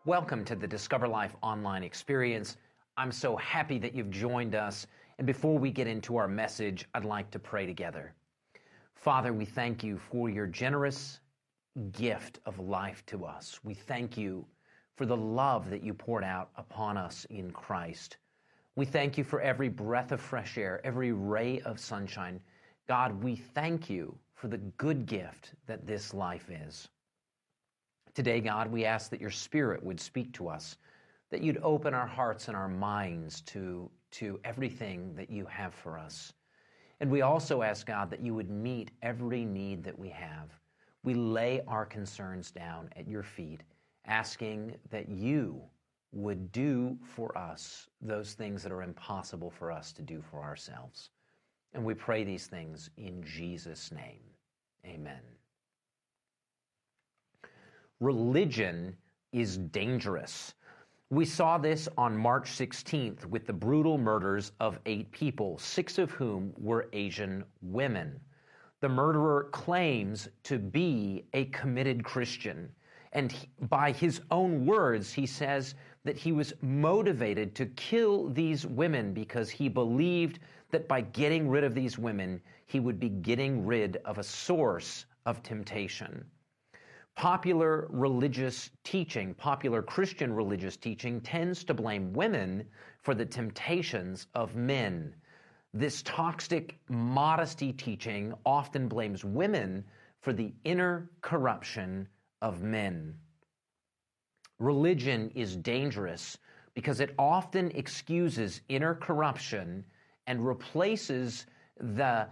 Welcome to the Discover Life online experience. I'm so happy that you've joined us. And before we get into our message, I'd like to pray together. Father, we thank you for your generous gift of life to us. We thank you for the love that you poured out upon us in Christ. We thank you for every breath of fresh air, every ray of sunshine. God, we thank you for the good gift that this life is. Today, God, we ask that your Spirit would speak to us, that you'd open our hearts and our minds to everything that you have for us. And we also ask, God, that you would meet every need that we have. We lay our concerns down at your feet, asking that you would do for us those things that are impossible for us to do for ourselves. And we pray these things in Jesus' name. Amen. Religion is dangerous. We saw this on March 16th with the brutal murders of 8 people, 6 of whom were Asian women. The murderer claims to be a committed Christian, and by his own words, he says that he was motivated to kill these women because he believed that by getting rid of these women, he would be getting rid of a source of temptation. Popular Christian religious teaching tends to blame women for the temptations of men. This toxic modesty teaching often blames women for the inner corruption of men. Religion is dangerous because it often excuses inner corruption and replaces the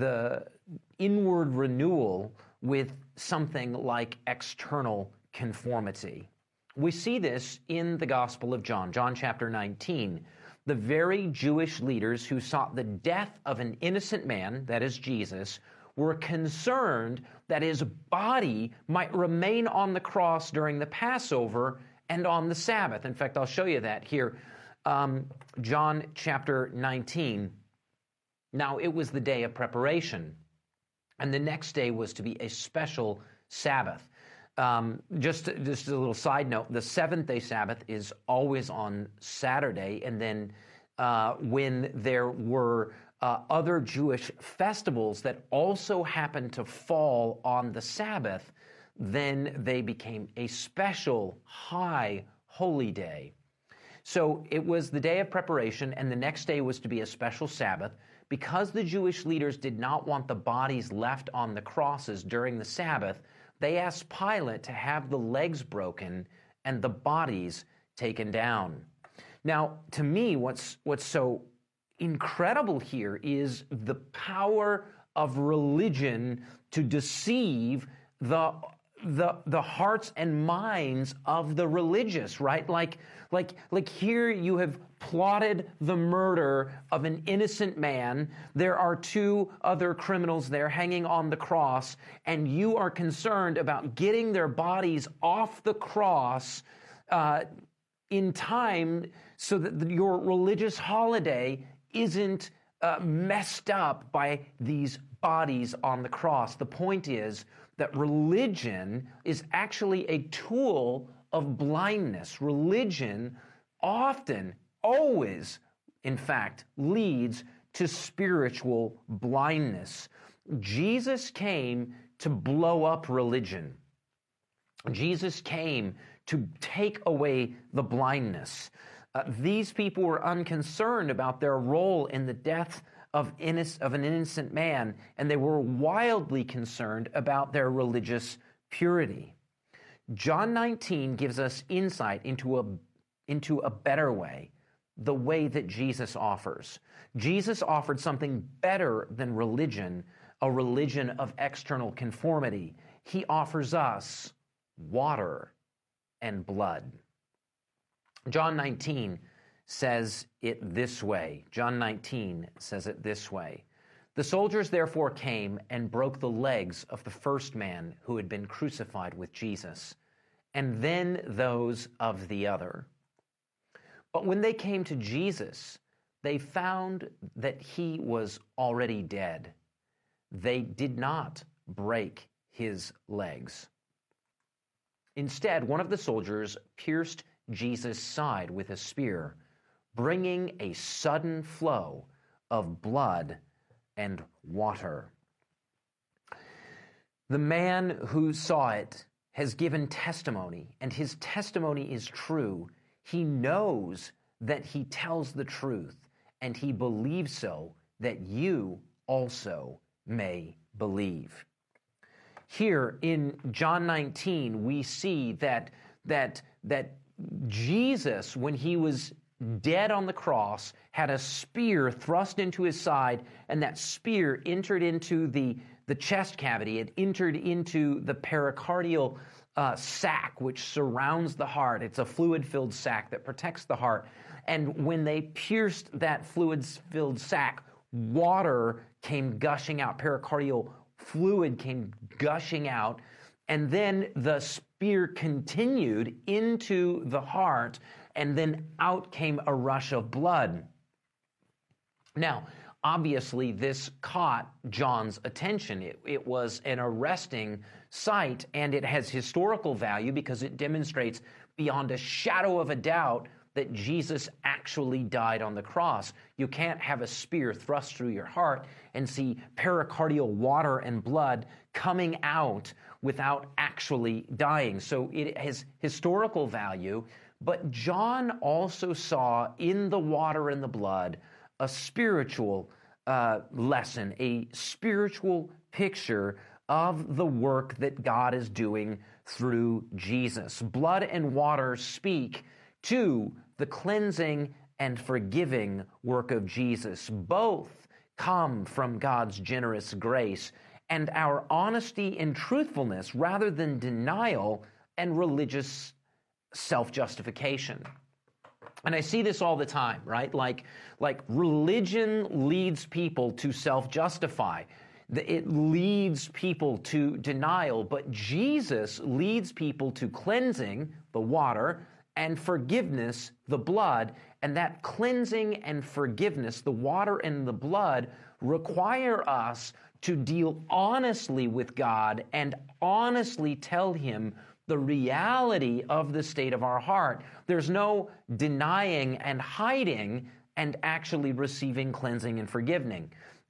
inward renewal with something like external conformity. We see this in the Gospel of John, John chapter 19. The very Jewish leaders who sought the death of an innocent man, that is Jesus, were concerned that his body might remain on the cross during the Passover and on the Sabbath. In fact, I'll show you that here. John chapter 19. Now, it was the day of preparation, and the next day was to be a special Sabbath. Just a little side note, the seventh-day Sabbath is always on Saturday, and then when there were other Jewish festivals that also happened to fall on the Sabbath, then they became a special high holy day. So it was the day of preparation, and the next day was to be a special Sabbath. Because the Jewish leaders did not want the bodies left on the crosses during the Sabbath, they asked Pilate to have the legs broken and the bodies taken down. Now, to me, what's so incredible here is the power of religion to deceive the hearts and minds of the religious, right? Like here you have plotted the murder of an innocent man. There are 2 other criminals there hanging on the cross, and you are concerned about getting their bodies off the cross in time so that your religious holiday isn't messed up by these bodies on the cross. The point is that religion is actually a tool of blindness. Religion often, always, in fact, leads to spiritual blindness. Jesus came to blow up religion. Jesus came to take away the blindness. These people were unconcerned about their role in the death of an innocent man, and they were wildly concerned about their religious purity. John 19 gives us insight into a better way, the way that Jesus offers. Jesus offered something better than religion, a religion of external conformity. He offers us water and blood. John 19 says it this way. John 19 says it this way. The soldiers therefore came and broke the legs of the first man who had been crucified with Jesus, and then those of the other. But when they came to Jesus, they found that he was already dead. They did not break his legs. Instead, one of the soldiers pierced Jesus' side with a spear, bringing a sudden flow of blood and water. The man who saw it has given testimony, and his testimony is true. He knows that he tells the truth, and he believes so that you also may believe. Here in John 19, we see that Jesus, when he was dead on the cross, had a spear thrust into his side, and that spear entered into the chest cavity. It entered into the pericardial sac, which surrounds the heart. It's a fluid-filled sac that protects the heart. And when they pierced that fluid-filled sac, water came gushing out. Pericardial fluid came gushing out. And then the spear continued into the heart, and then out came a rush of blood. Now, obviously, this caught John's attention. It was an arresting sight, and it has historical value because it demonstrates beyond a shadow of a doubt that Jesus actually died on the cross. You can't have a spear thrust through your heart and see pericardial water and blood coming out without actually dying. So it has historical value, but John also saw in the water and the blood a spiritual lesson, a spiritual picture of the work that God is doing through Jesus. Blood and water speak to the cleansing and forgiving work of Jesus. Both come from God's generous grace and our honesty and truthfulness rather than denial and religious self-justification. And I see this all the time, right? Like religion leads people to self-justify. It leads people to denial, but Jesus leads people to cleansing, the water, and forgiveness, the blood. And that cleansing and forgiveness, the water and the blood, require us to deal honestly with God and honestly tell Him the reality of the state of our heart. There's no denying and hiding and actually receiving cleansing and forgiving.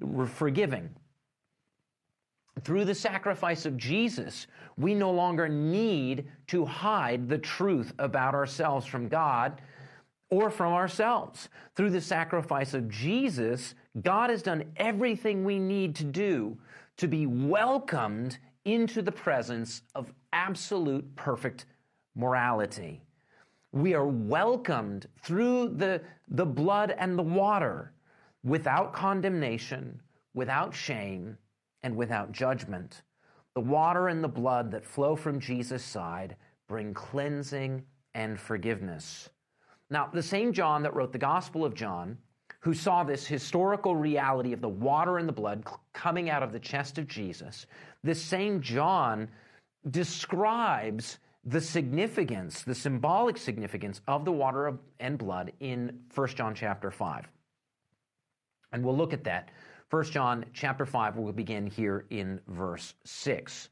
Through the sacrifice of Jesus, we no longer need to hide the truth about ourselves from God or from ourselves. Through the sacrifice of Jesus, God has done everything we need to do to be welcomed into the presence of absolute perfect morality. We are welcomed through the blood and the water without condemnation, without shame, and without judgment. The water and the blood that flow from Jesus' side bring cleansing and forgiveness. Now, the same John that wrote the Gospel of John, who saw this historical reality of the water and the blood coming out of the chest of Jesus, this same John describes the significance, the symbolic significance of the water and blood in 1 John chapter 5. And we'll look at that. 1 John chapter 5, we'll begin here in verse 6.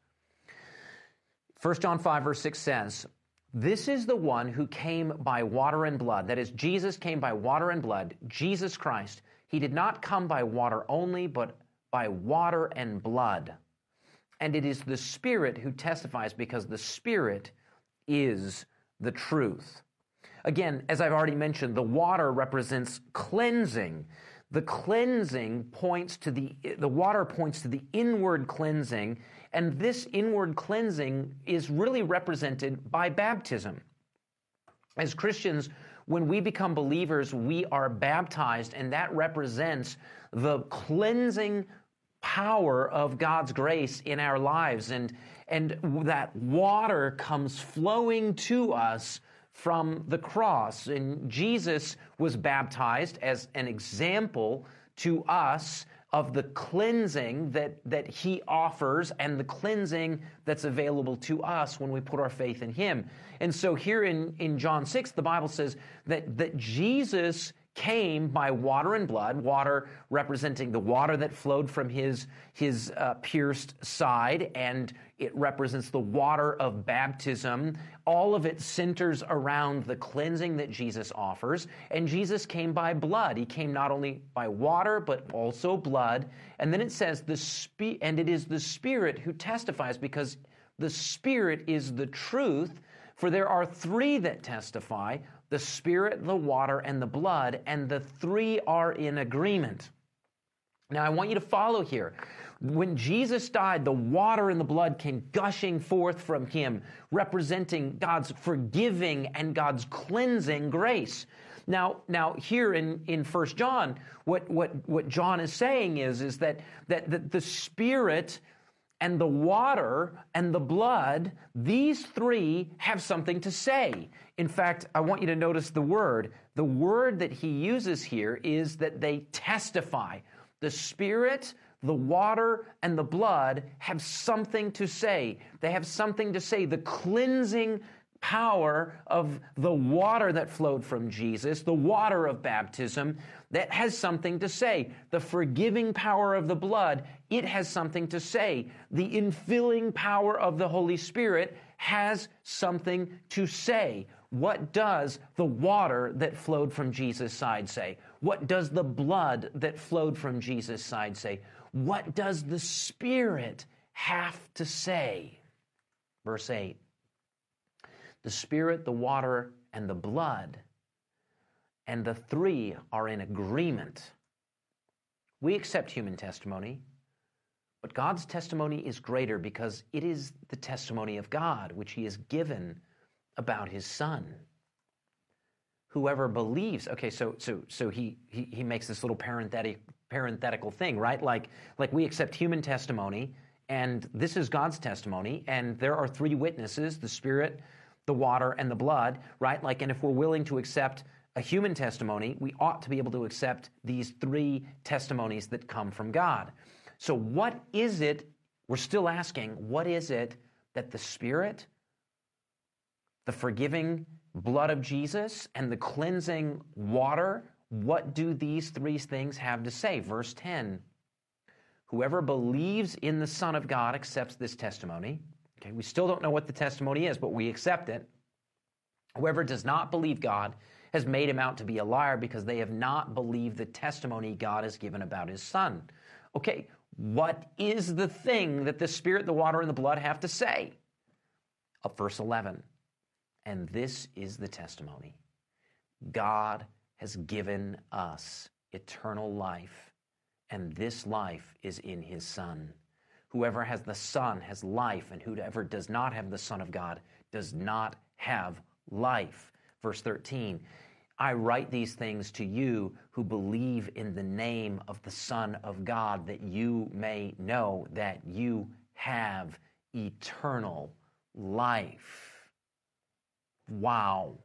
1 John 5, verse 6 says, "This is the one who came by water and blood." That is, Jesus came by water and blood, Jesus Christ. He did not come by water only, but by water and blood. And it is the Spirit who testifies, because the Spirit is the truth. Again, as I've already mentioned, the water represents cleansing. The cleansing points to the water points to the inward cleansing, and this inward cleansing is really represented by baptism. As Christians, when we become believers, we are baptized, and that represents the cleansing power of God's grace in our lives, and that water comes flowing to us from the cross. And Jesus was baptized as an example to us of the cleansing that He offers and the cleansing that's available to us when we put our faith in Him. And so here in John 6, the Bible says that Jesus came by water and blood, water representing the water that flowed from his pierced side, and it represents the water of baptism. All of it centers around the cleansing that Jesus offers, and Jesus came by blood. He came not only by water, but also blood. And then it says, and it is the Spirit who testifies, because the Spirit is the truth. For there are three that testify, the Spirit, the water, and the blood, and the three are in agreement. Now, I want you to follow here. When Jesus died, the water and the blood came gushing forth from him, representing God's forgiving and God's cleansing grace. Now here in 1 John, what John is saying is that the Spirit and the water and the blood, these three have something to say. In fact, I want you to notice the word. The word that he uses here is that they testify. The Spirit, the water, and the blood have something to say. They have something to say. The cleansing power of the water that flowed from Jesus, the water of baptism, that has something to say. The forgiving power of the blood, it has something to say. The infilling power of the Holy Spirit has something to say. What does the water that flowed from Jesus' side say? What does the blood that flowed from Jesus' side say? What does the Spirit have to say? Verse 8. The Spirit, the water, and the blood, and the three are in agreement. We accept human testimony, but God's testimony is greater because it is the testimony of God, which he has given about his Son. Whoever believes, okay, so he makes this little parenthetical thing, right? Like we accept human testimony, and this is God's testimony, and there are three witnesses, the Spirit, the water, and the blood, right? And if we're willing to accept a human testimony, we ought to be able to accept these three testimonies that come from God. So what is it, we're still asking, what is it that the Spirit, the forgiving blood of Jesus, and the cleansing water, what do these three things have to say? Verse 10, whoever believes in the Son of God accepts this testimony. Okay, we still don't know what the testimony is, but we accept it. Whoever does not believe God has made him out to be a liar, because they have not believed the testimony God has given about his Son. Okay, what is the thing that the Spirit, the water, and the blood have to say? Verse 11, and this is the testimony. God has given us eternal life, and this life is in his Son. Whoever has the Son has life, and whoever does not have the Son of God does not have life. Verse 13, I write these things to you who believe in the name of the Son of God, that you may know that you have eternal life. Wow.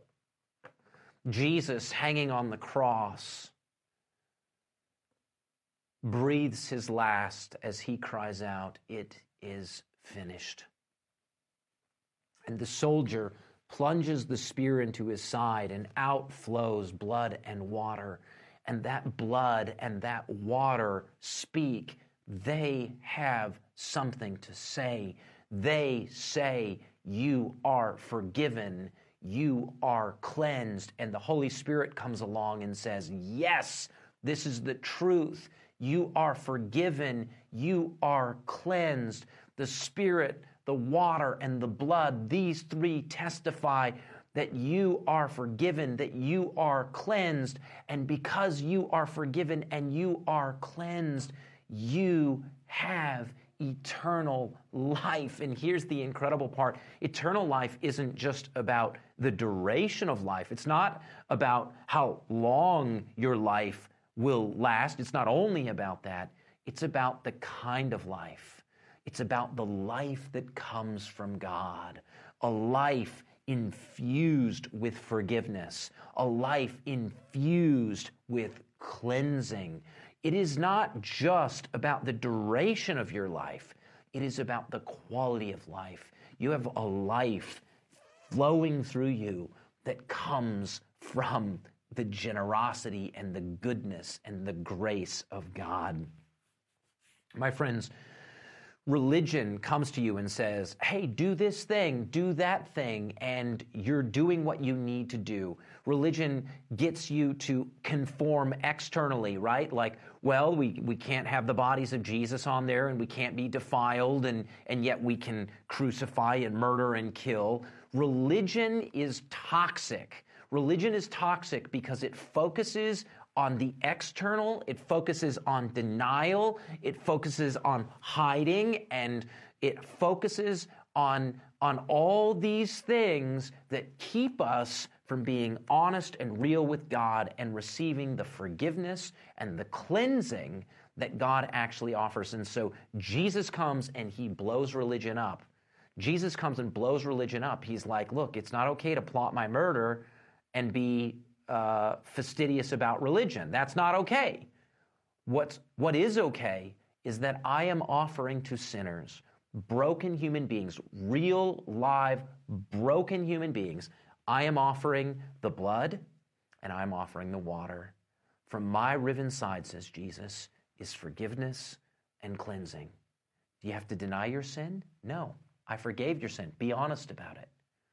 Jesus hanging on the cross breathes his last as he cries out, it is finished. And the soldier plunges the spear into his side, and out flows blood and water. And that blood and that water speak. They have something to say. They say, you are forgiven, you are cleansed. And the Holy Spirit comes along and says, yes, this is the truth. You are forgiven. You are cleansed. The Spirit, the water, and the blood, these three testify that you are forgiven, that you are cleansed. And because you are forgiven and you are cleansed, you have eternal life. And here's the incredible part. Eternal life isn't just about the duration of life. It's not about how long your life will last. It's not only about that. It's about the kind of life. It's about the life that comes from God. A life infused with forgiveness. A life infused with cleansing. It is not just about the duration of your life. It is about the quality of life. You have a life flowing through you that comes from the generosity and the goodness and the grace of God. My friends, religion comes to you and says, hey, do this thing, do that thing, and you're doing what you need to do. Religion gets you to conform externally, right? Like, well, we can't have the bodies of Jesus on there, and we can't be defiled, and yet we can crucify and murder and kill. Religion is toxic. Religion is toxic because it focuses on the external, it focuses on denial, it focuses on hiding, and it focuses on all these things that keep us from being honest and real with God and receiving the forgiveness and the cleansing that God actually offers. And so Jesus comes and he blows religion up. Jesus comes and blows religion up. He's like, look, it's not okay to plot my murder and be fastidious about religion. That's not okay. What is okay is that I am offering to sinners, broken human beings, real, live, broken human beings, I am offering the blood and I'm offering the water. From my riven side, says Jesus, is forgiveness and cleansing. Do you have to deny your sin? No. I forgave your sin. Be honest about it.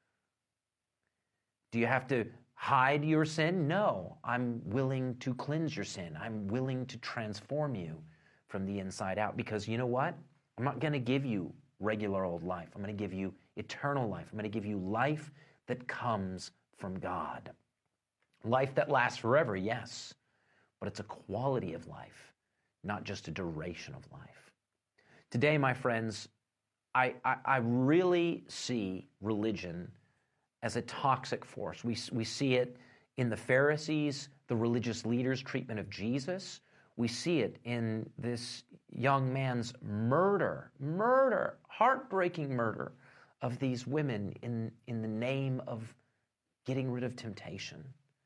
Do you have to hide your sin? No. I'm willing to cleanse your sin. I'm willing to transform you from the inside out, because you know what? I'm not going to give you regular old life. I'm going to give you eternal life. I'm going to give you life that comes from God. Life that lasts forever, yes, but it's a quality of life, not just a duration of life. Today, my friends, I really see religion as a toxic force. We see it in the Pharisees, the religious leaders' treatment of Jesus. We see it in this young man's murder, heartbreaking murder of these women in the name of getting rid of temptation.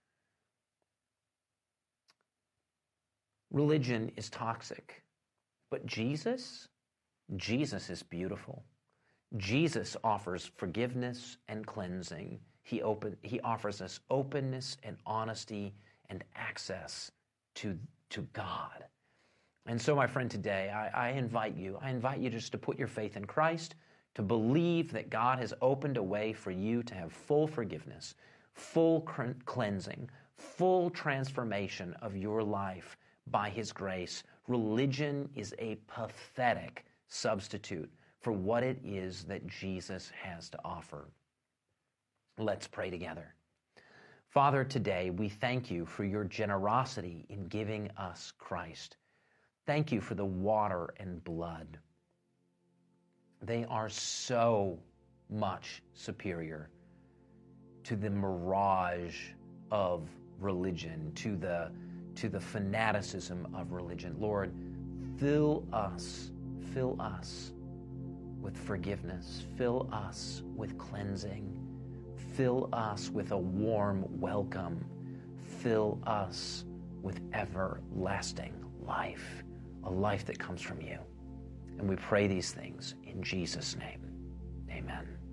Religion is toxic, but Jesus is beautiful. Jesus offers forgiveness and cleansing. He offers us openness and honesty and access to God. And so, my friend, today, I invite you just to put your faith in Christ, to believe that God has opened a way for you to have full forgiveness, full cleansing, full transformation of your life by His grace. Religion is a pathetic substitute for what it is that Jesus has to offer. Let's pray together. Father, today we thank you for your generosity in giving us Christ. Thank you for the water and blood. They are so much superior to the mirage of religion, to the fanaticism of religion. Lord, fill us with forgiveness. Fill us with cleansing. Fill us with a warm welcome. Fill us with everlasting life, a life that comes from you. And we pray these things in Jesus' name. Amen.